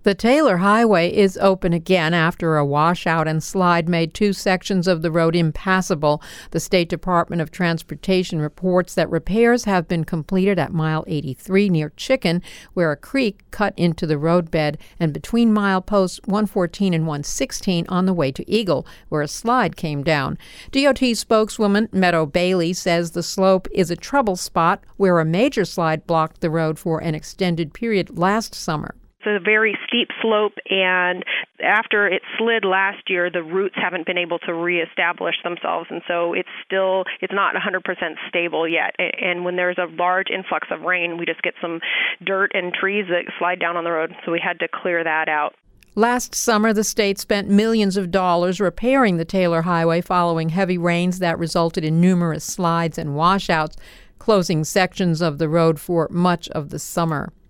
The Taylor Highway is open again after a washout and slide made two sections of the road impassable. The State Department of Transportation reports that repairs have been completed at mile 83 near Chicken, where a creek cut into the roadbed, and between mileposts 114 and 116 on the way to Eagle, where a slide came down. DOT spokeswoman Meadow Bailey says the slope is a trouble spot where a major slide blocked the road for an extended period last summer. It's a very steep slope, and after it slid last year, the roots haven't been able to reestablish themselves, and so it's not 100% stable yet. And when there's a large influx of rain, we just get some dirt and trees that slide down on the road, so we had to clear that out. Last summer, the state spent millions of dollars repairing the Taylor Highway following heavy rains that resulted in numerous slides and washouts, closing sections of the road for much of the summer.